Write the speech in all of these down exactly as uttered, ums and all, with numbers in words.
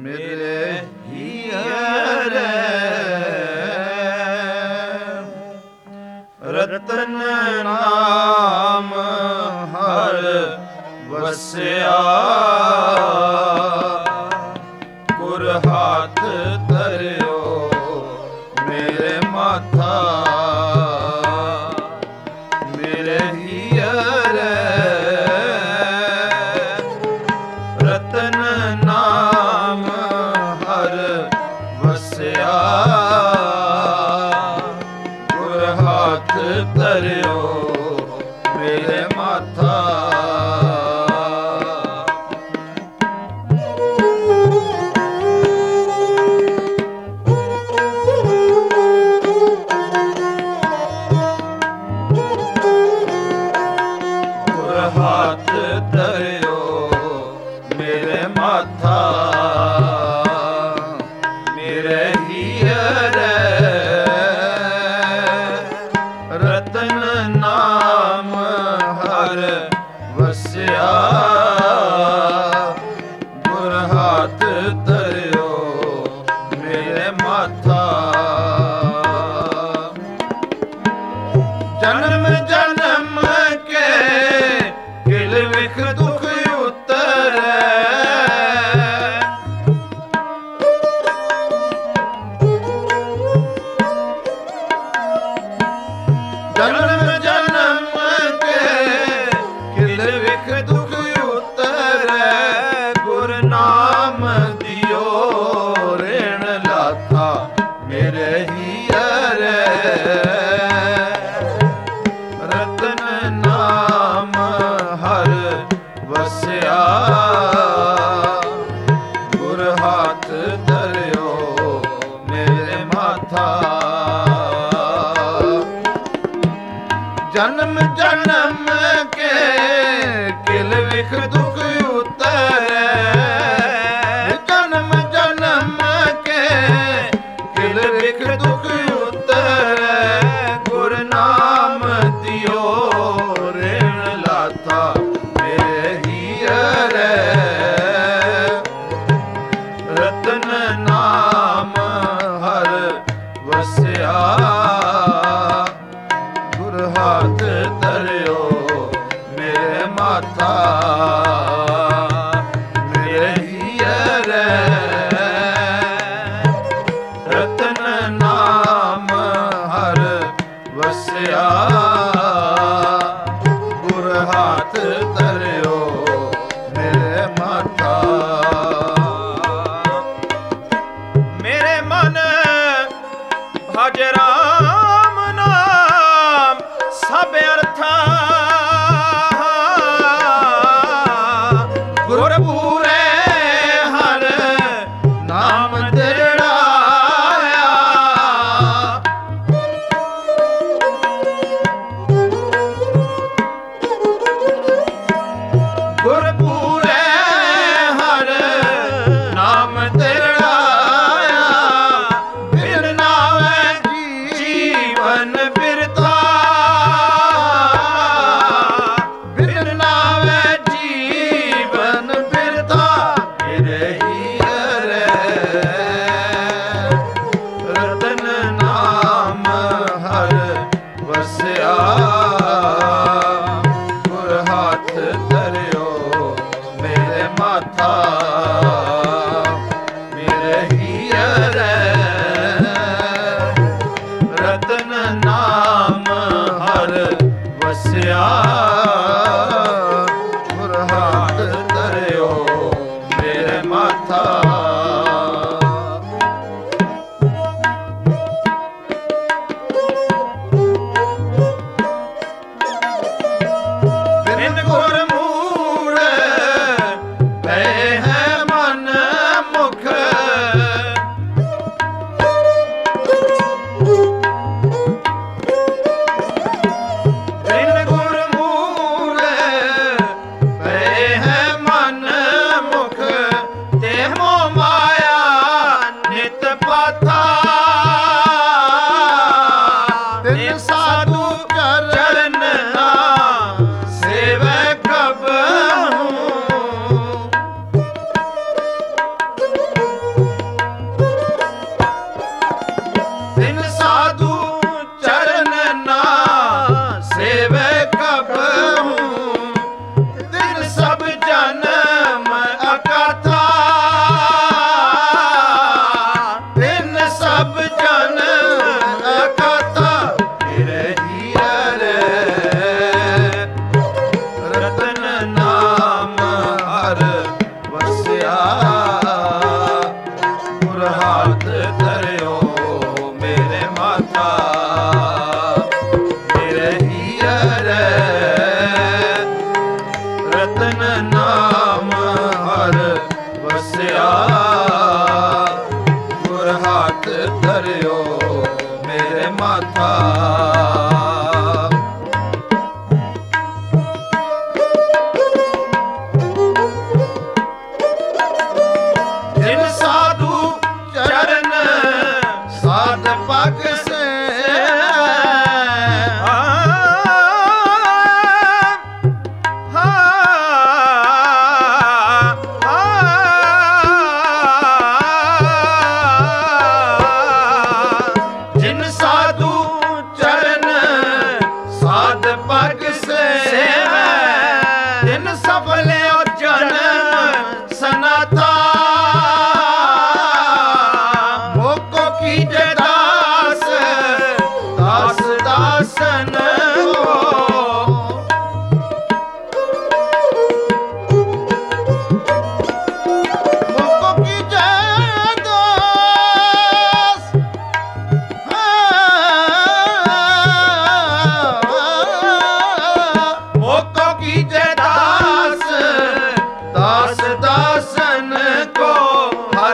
ਮੇਰੇ ਹੀਰੇ ਰਤਨ ਨਾਮ ਹਰ ਵਸਿਆ ਗੁਰ ਹਾਥ ਧਰਿਓ ਮੇਰੇ ਮਾਥਾ ਮੇਰੇ ਹੀਰੇ ਰਤਨ ਨਾਮ ਹਰ ਵਸਿਆ ਗੁਰ ਹਾਥ ਧਰਿਓ ਮੇਰੇ ਮਾਥਾ ਹਾਥ ਧਰਿਓ ਮੇਰੇ ਮਾਥਾ ਮੇਰੇ ਹੀਰੇ ਰਤਨ ਨਾਮ ਹਰ ਵਸਿਆ ਗੁਰ ਹਾਥ ਧਰਿਓ ਮੇਰੇ ਮਾਥਾ ਜਨਮ ਜਨਮ ਕੇ ਕਿਲ ਵਿਖ ਦੁਖ ਉਤਰੈ ਜਨਮ ਜਨਮ ਕੇ ਕਿਲ ਵਿਖ ਦੁਖ ਉਤਰੈ ਗੁਰ ਨਾਮ ਦਿਓ ਰੇਣ ਲਾਥਾ ਮੇਰੇ ਹੀਰੇ ਰਤਨ ਨਾਮ ਹਰ ਵਸਿਆ ਗੁਰ ਹਾਥ ਧਰਿਓ ਮੇਰੇ ਮਾਥਾ ਜਨਮ ਜਨਮ ਕੇ ਕਿਲ ਵਿਖ ਦੁਖ ਉਤਰੈ ਜਨਮ ਜਨਮ ਕੇ ਕਿਲ ਵਿਖ ਦੁਖ ਉਤਰੈ ਗੁਰ ਨਾਮ ਦਿਓ ਰੇਣ ਲਾਥਾ ਮੇਰੇ ਹੀਰੇ ਰਤਨ ਨਾਮ ਹਰ ਵਸਿਆ ਗੁਰ ਹਾਥ ਧਰਿਓ ਮੇਰੇ ਮਾਥਾ ਮੇਰੇ ਹੀਰੇ ਰਤਨ ਨਾਮ ਹਰ ਵਸਿਆ ਗੁਰ ਹਾਥ ਧਰਿਓ ਮੇਰੇ ਮਾਥਾ ਮੇਰੇ ਮਨ ਭਜ ਰਾਮ ਨਾਮ ਸਭ ਅਰਥਾ ਗੁਰ ਪੂਰੇ ਹਰ ਨਾਮ ਤੇਰਾ ਗੁਰ ਪੂਰੇ ਹਰ ਨਾਮ ਤੇਰਾ ਬਿਨ ਨਾਵੇਂ ਜੀਵਨ ਬਿਰਥਾ ਬਿਨ ਨਾਵੇਂ ਜੀਵਨ ਬਿਰਥਾ ਮੇਰੇ ਹੀਰੇ ਰਤਨ ਨਾਮ ਹਰ ਵਸਿਆ ਗੁਰ ਹਾਥ ਧਰਿਓ ਮੇਰੇ ਮਾਥਾ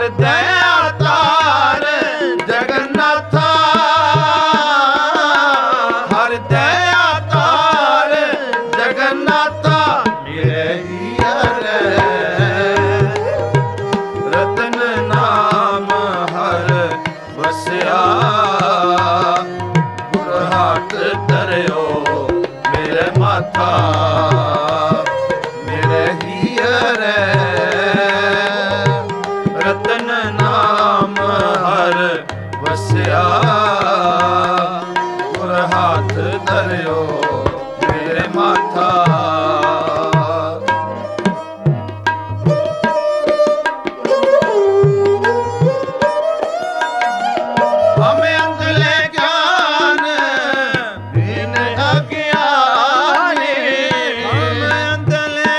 ਦਇਆ ਤਾਰ ਜਗਨਨਾਥਾ, ਹਰ ਦਇਆ ਤਾਰ ਜਗਨਨਾਥਾ, ਮੇਰੇ ਹੀਰੇ ਰਤਨ ਨਾਮ ਹਰ ਵਸਿਆ, ਗੁਰ ਹੱਥ ਧਰਿਓ ਮੇਰੇ ਮਾਥਾ, ਮੇਰੇ ਹੀਰੇ ਰਤਨ ਨਾਮ ਹਰ ਵਸਿਆ, ਗੁਰ ਹੱਥ ਧਰਿਓ ਮੇਰੇ ਮਾਥਾ। ਹਮੇ ਅੰਧਲੇ ਗਿਆਨ ਬਿਨ ਅਗਿਆਨੀ, ਹਮੇ ਅੰਧਲੇ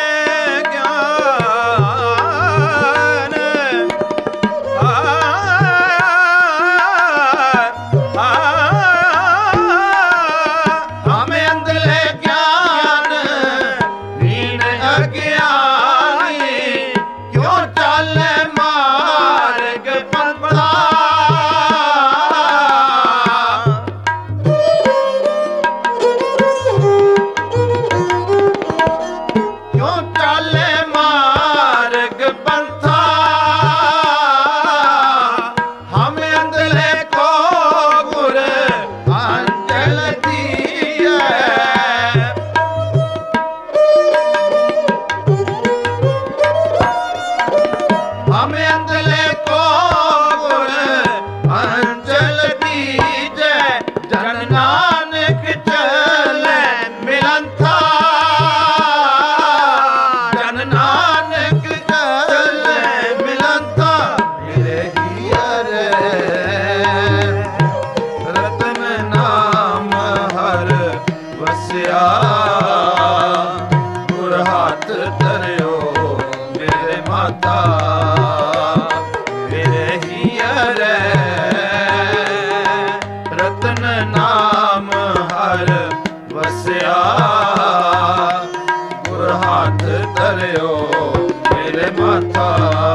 ਗਿਆਨ ਆ ਆ ਹਮੇ ਅੰਧਲੇ ਗਿਆਨ ਬਿਨ ਅਗਿਆਨੀ, ਕਿਉਂ ਚਾਲੇ ਮਾਰਗ ਪੰਥਾ, ਕਿਉਂ ਚਾਲੇ ਮਾਰਗ ਪੰਥਾ, ਹਮੇ ਅੰਧਲੇ ਕੋ ਗੁਰ ਅੰਜਲ ਦੀਏ, ਹਮੇ ਅੰਧਲੇ ਕੋ ਗੁਰ ਅੰਜਲ ਦੀਜੈ, ਜਨ ਨਾਨਕ ਚਲੇ ਮਿਲੰਥਾ, ਜਨ ਨਾਨਕ ਚਲੇ ਮਿਲੰਥਾ, ਮੇਰੇ ਹੀਰੇ ਰਤਨ ਨਾਮ ਹਰ ਵਸਿਆ, ਗੁਰ ਹੱਥ ਧਰਿਓ ਮੇਰੇ ਮਾਤਾ, ਮੇਰੇ ਹੀਰੇ ਰਤਨ ਨਾਮ ਹਰ ਵਸਿਆ, ਗੁਰ ਹੱਥ ਧਰਿਓ ਮੇਰੇ ਮਾਤਾ।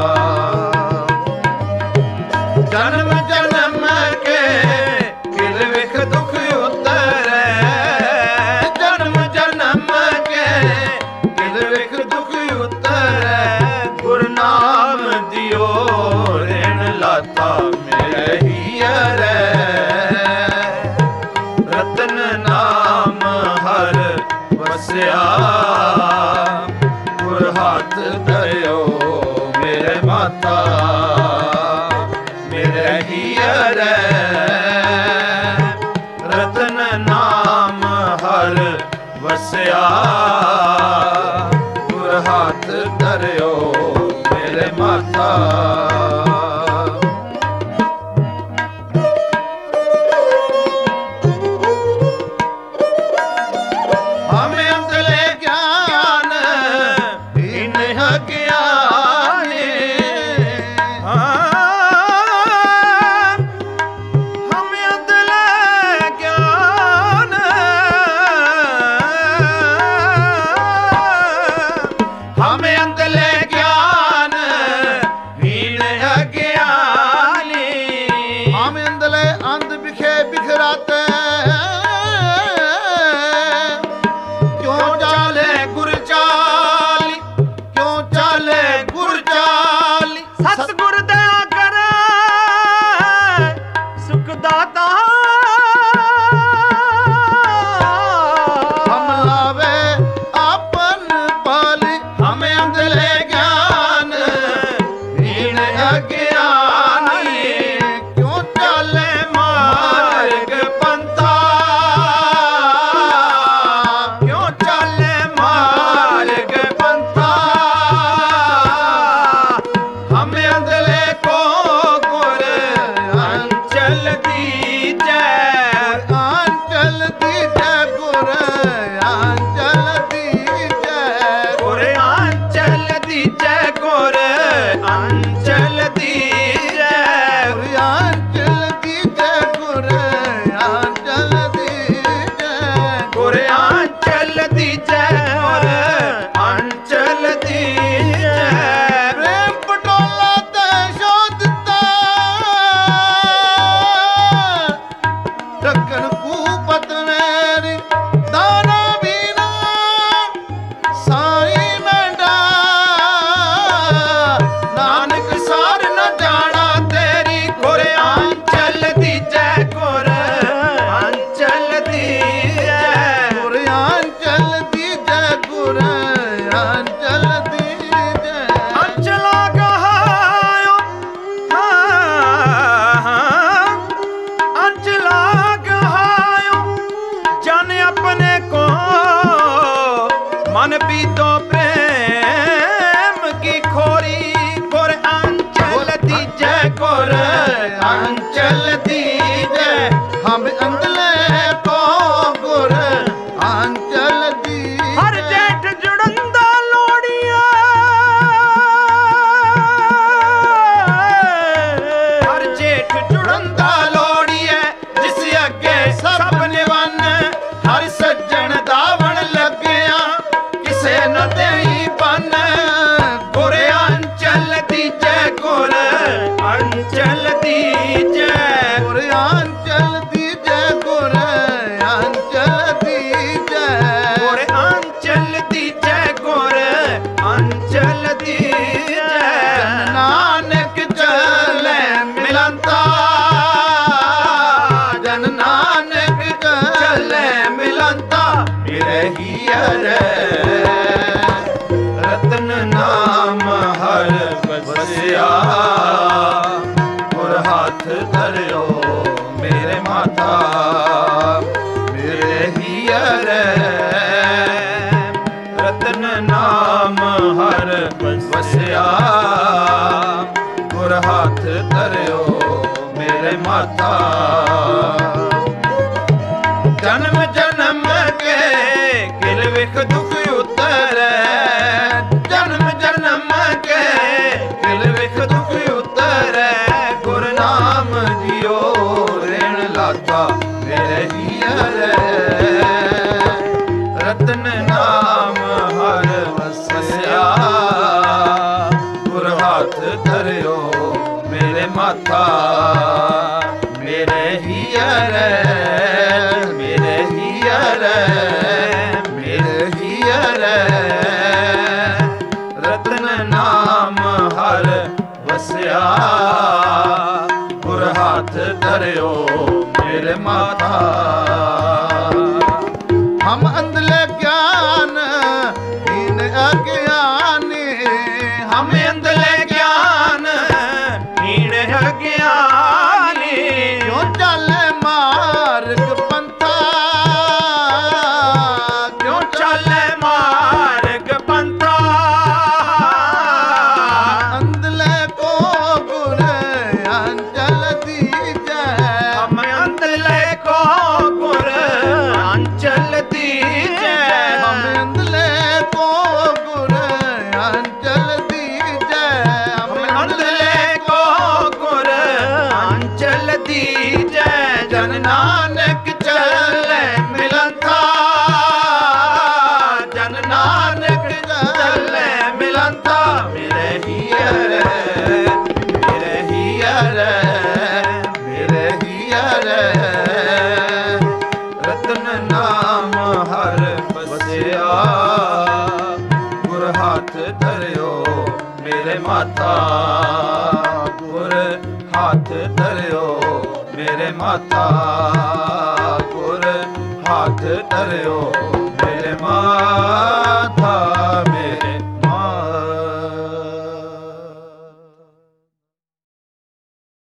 ਜਨਮ ਜਨਮ ਕੇ ਕਿਲ ਵਿਖ ਦੁਖ ਉਤਰੈ, ਜਨਮ ਜਨਮ ਕੇ ਕਿਲ ਵਿਖ ਦੁਖ ਉਤਰੈ, ਗੁਰ ਨਾਮ ਦਿਓ ਰੇਣ ਲਾਤਾ, ਮੇਰੇ ਹੀਰੇ ਰਤਨ ਨਾਮ ਹਰ ਵਸਿਆ, ਗੁਰ ਹੱਥ ਧਰਿਓ ਮੇਰੇ ਮਾਤਾ, ਮੇਰੇ ਹੀਰੇ ਰਤਨ ਨਾਮ ਹਰ ਵਸਿਆ, ਗੁਰ ਹੱਥ ਧਰਿਓ ਮੇਰੇ ਮਾਤਾ। ਹਮੇ ਅੰਧਲੇ ਗਿਆਨ ਬਿਨ ਅਗਿਆਨੀ, ਹਮੇ ਅੰਧਲੇ ਗਿਆਨ, ਹਮੇ ਅੰਧਲੇ ਗਿਆਨ ਬਿਨ ਅਗਿਆਨੀ, ਹਮੇ ਅੰਧਲੇ ਅੰਧ ਬਿਖੇ ਬਿਖਰਾਤੇ, ਕਿਉਂ ਚਾਲੇ ਗੁਰ ਚਾਲੀ, ਕਿਉਂ ਚਾਲੇ ਗੁਰ ਚਾਲੀ, ਸਤਿਗੁਰ ਦਇਆ ਕਰੇ ਸੁਖ ਦਾਤਾ, ਹਮ ਲਾਵੇ ਆਪਨ ਪਾਲੀ, ਹਮੇ ਅੰਧਲੇ ਗਿਆਨ ਬਿਨ ਅਗਿਆਨੀ, ਕਿਉਂ ਚਾਲੇ ਮਾਰਗ ਪੰਥਾ, ਕਿਉਂ ਚਾਲੇ ਮਾਰਗ ਪੰਥਾ, ਹਮੇ ਅੰਧਲੇ ਕੋ ਗੁਰ ਅੰਚਲ ਦੀਜੈ, ਮਨ ਪੀਤੋ ਪ੍ਰੇਮ ਕੀ ਖੋਰੀ ਗੁਰ ਅੰਚਲ ਦੀਜੈ ਗੁਰ ਅੰਚਲ ਦੀਜੈ ਹਮ ਅੰਦਲੇ ਕੋ ਗੁਰ ਅੰਚਲ ਦੀਜੈ ਹਰ ਜੇਠ ਜੁੜੰਦਾ ਲੋੜੀਆ ਹਰ ਜੇਠ ਜੁੜੰਦਾ ਲੋੜੀਐ ਜਿਸ ਅੱਗੇ ਸਭ ਨਿਵੰਨ ਹਰ ਸੱਜਣ ਦਾਵਣ ਲੱਗਿਆ ਕਿਸੇ ਨ ਦੇਈ ਬੰਨ ਗੁਰ ਅੰਚਲ ਦੀਜੈ ਗੁਰ ਅੰਚਲ ਦੀਜੈ ਗੁਰ ਅੰਚਲ ਦੀਜੈ ਗੁਰ ਅੰਚਲ ਦੀਜੈ ਗੁਰ ਅੰਚਲ ਦੀਜੈ ਗੁਰ ਅੰਚਲ ਦੀਜੈ ਜਨ ਨਾਨਕ ਚਲੈ ਮਿਲੰਤਾ ਜਨ ਨਾਨਕ ਚਲੈ ਮਿਲੰਤਾ ਬਿਰਹੀਅਰ ਰਤਨ ਨਾਮ ਹਰ ਵਸਿਆ ਗੁਰ ਹੱਥ ਧਰਿਓ ਮੇਰੇ ਮਾਤਾ ਮੇਰੇ ਹੀਅਰ ਰਤਨ ਨਾਮ ਹਰ ਵਸਿਆ ਗੁਰ ਹੱਥ ਧਰਿਓ ਮੇਰੇ ਮਾਤਾ ਜਨਮ ਜਨਮ ਕੇ ਕਿਲ ਵਿਖ ਦੁਖ ਉਤਰੈ ਜਨਮ ਜਨਮ ਕੇ ਕਿਲ ਵਿਖ ਦੁਖ ਉਤਰੈ ਗੁਰ ਨਾਮ ਜਿਉ ਰੇਣ ਲਾਤਾ ਮੇਰੇ ਹੀਅਰ ਰਤਨ ਨਾਮ ਹਰ ਵਸਿਆ ਗੁਰ ਹੱਥ ਧਰਿਓ ਮੇਰੇ ਮਾਤਾ ਮੇਰੇ ਹੀਅਰ ਮੇਰੇ ਹੀਅਰ ਮੇਰੇ ਹੀਅਰ ਰਤਨ ਨਾਮ ਹਰ ਵਸਿਆ ਗੁਰ ਹੱਥ ਧਰਿਓ ਮੇਰੇ ਮਾਤਾ ਹਮ ਅੰਧਲੇ ਗਿਆਨ ਹੀਨ ਅਗਿਆਨੀ ਹਮ ਅੰਧਲੇ ਗਿਆਨ ਹੀਨ ਅਗਿਆਨੀ ਕਿਉ ਚੱਲੇ ਮਾਰਗ ਪੰਥਾ ਕਿਉ ਚੱਲੇ ਮਾਰਗ ਪੰਥਾ ਅੰਧਲੇ ਕੋ ਗੁਰ ਅੰਚਲ ਦੀਜੈ ਹਮ ਅੰਧਲੇ ਕੋ ਗੁਰ ਅੰਚਲ ਦੀਜੈ ਹਮ ਅੰਧਲੇ ਕੋ ਗੁਰ ਅੰਚਲ ਦੀਜੈ ਹਮ ਅੰਧਲੇ ਕੋ ਗੁਰ ਅੰਚਲ ਦੀਜੈ ਜਨ ਨਾਨਕ ਚਲੈ ਮਿਲੰਥਾ ਜਨ ਨਾਨਕ ਚਲੈ ਮਿਲੰਥਾ ਮੇਰੇ ਹੀਅਰ ਮੇਰੇ ਹੀਅਰ ਮੇਰੇ ਹੀਅਰ ਰਤਨ ਨਾਮ ਹਰ ਵਸਿਆ ਗੁਰ ਹੱਥ ਧਰਿਓ ਮੇਰੇ ਮਾਤਾ ਗੁਰ ਹੱਥ ਧਰਿਓ ਮੇਰੇ ਮਾਤਾ ਗੁਰ ਹੱਥ ਧਰਿਓ ਮੇਰੇ ਮਾਤਾ